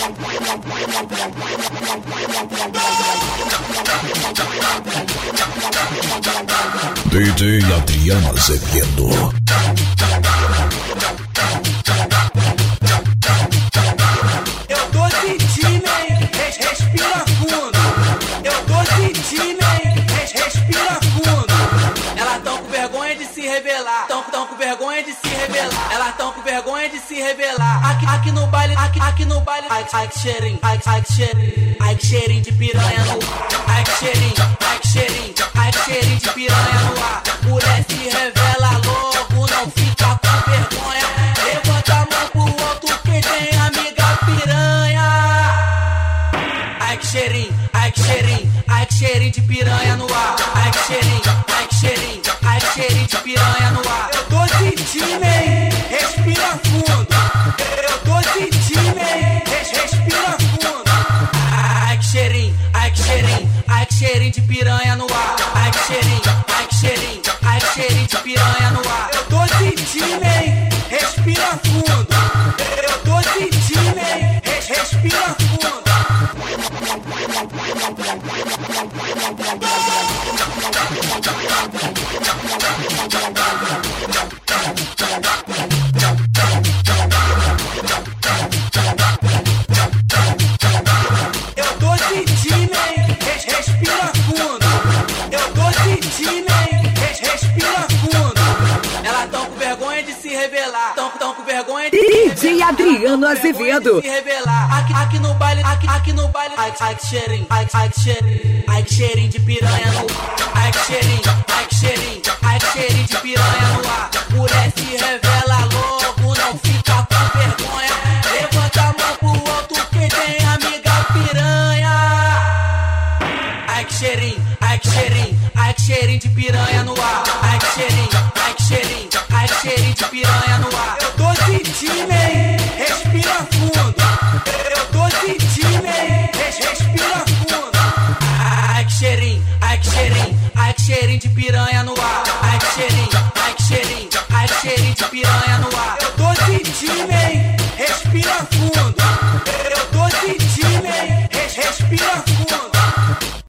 DJ Adriano Azevedo. Eu tô sentindo, hein? Respira fundo. Eu tô sentindo, hein? Respira fundo. Elas tão com vergonha de se revelar. Tão com vergonha de se revelar. Elas tão com vergonha de se revelar. Aqui no baile, aqui no baile. Ai que cheirinho, ai que cheirinho. Ai que cheirinho de piranha no ar. Ai que cheirinho, ai que cheirinho. Ai que cheirinho de piranha no ar. Mulher se revela logo, não fica com vergonha. Levanta a mão pro alto quem tem amiga piranha. Ai que cheirinho, ai que cheirinho. Ai que cheirinho de piranha no ar. Ai que cheirinho, ai que cheirinho. Ai que cheirinho de piranha no ar. Eu tô sentindo, hein? Respira fundo. Eu tô sentindo, hein? Respira fundo. Ai que cheirinho, ai que cheirinho. Ai que cheirinho de piranha no ar. Ai que cheirinho, ai que cheirinho. Ai que cheirinho de piranha no ar. Eu tô sentindo, hein? Respira fundo. Eu tô sentindo, hein? Respira fundo. Eu tô sentindo, hein? Respira fundo. Eu tô sentindo, hein? Respira fundo. Elas tão com vergonha de se revelar. Tão com vergonha de se revelar. DJ Adriano Azevedo. Se revelar. Aqui no baile, aqui no baile. Ai que cheirinho, ai que cheirinho. Ai que cheirinho de piranha no ar. Ai que cheirinho, ai que cheirinho. Ai que cheirinho de piranha no ar. Mulher se revela logo, não fica com vergonha. Levanta a mão pro alto quem tem amiga piranha. Ai que cheirinho, ai que cheirinho. Ai que cheirinho de piranha no ar. Ai que cheirinho, ai que cheirinho. Ai que cheirinho de piranha no ar. Eu tô sentindo, hein? Respira fundo. Eu tô sentindo, hein? Respira fundo. Ai que cheirinho, ai que cheirinho. Ai que cheirinho de piranha no ar. Ai que cheirinho, ai que cheirinho. Ai que cheirinho de piranha no ar. Eu tô sentindo, hein? Respira fundo.